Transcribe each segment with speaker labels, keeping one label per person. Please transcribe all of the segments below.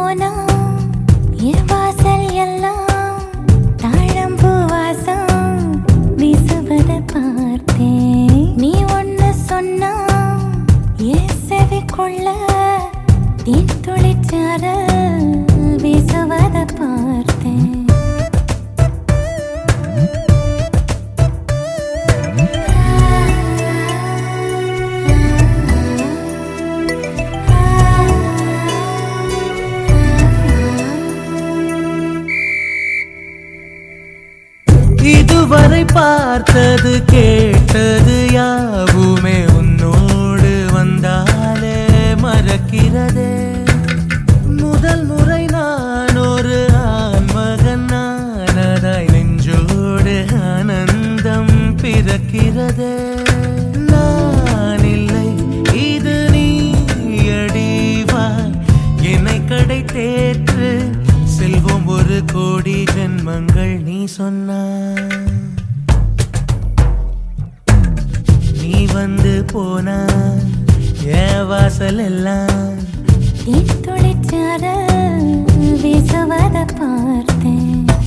Speaker 1: போனா என் வாசல் எல்லாம் தாழம்பூ வாசம் வீசுவதை பார்த்தேன். நீ ஒன்னு சொன்னா என் செவிக்குள்ள தேன் துளிச்சாரல் வீசுவதை பார்த்தேன்.
Speaker 2: இதுவரை பார்த்தது கேட்டது யாவுமே உன்னோடு வந்தாலே மறக்கிறதே. முதல் முறை நான் ஒரு ஆண்மகன் நானதாய் நெஞ்சோடு ஆனந்தம் பிறக்கிறதே. நான் இல்லை இது நீ அடிவாய் என்னை கடை தேற்று செல்வோம் ஒரு கோடி ஜென்மங்கள் நீ சொன்னா. நீ வந்து போனா என் வாசல் எல்லாம்
Speaker 1: தேன் துளிச்சாரல் வீசுவதை பார்த்தேன்.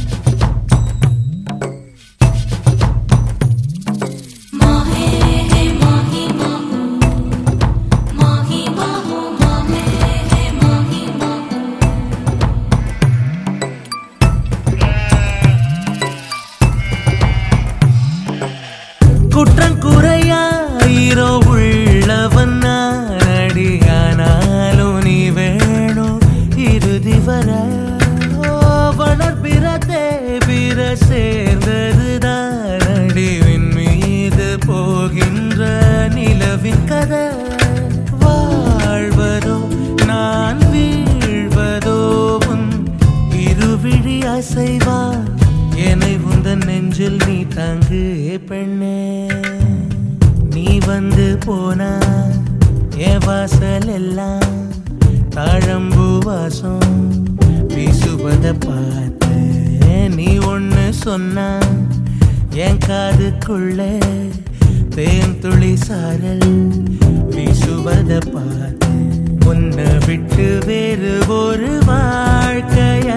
Speaker 2: குற்றங்குறையாயிரம் உள்ளவன் நான் அடியானாலும் நீ வேணும் இறுதி வர. வளர்பிறதே பிற சேர்ந்ததுதான் அடிவின் மீது போகின்ற நிலவின் கதை. வாழ்வதோ நான் வீழ்வதோ உன் இருவிழி அசைவா என்னை உந்தன் நெஞ்சில் நீ தாங்கு பெண்ணே. நீ வந்து போனா என் வாசல் எல்லாம் தாழம்பூ வாசம் வீசுவதை பார்த்து. நீ ஒன்னு சொன்னா என் காதுக்குள்ளே தேன் துளி சாரல் வீசுவதை பார்த்து. உன்னை விட்டு வேறு ஒரு வாழ்க்கைய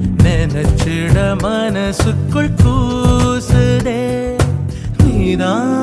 Speaker 2: நினைச்சிட மனசுக்குள் கூசுதே. நீதான்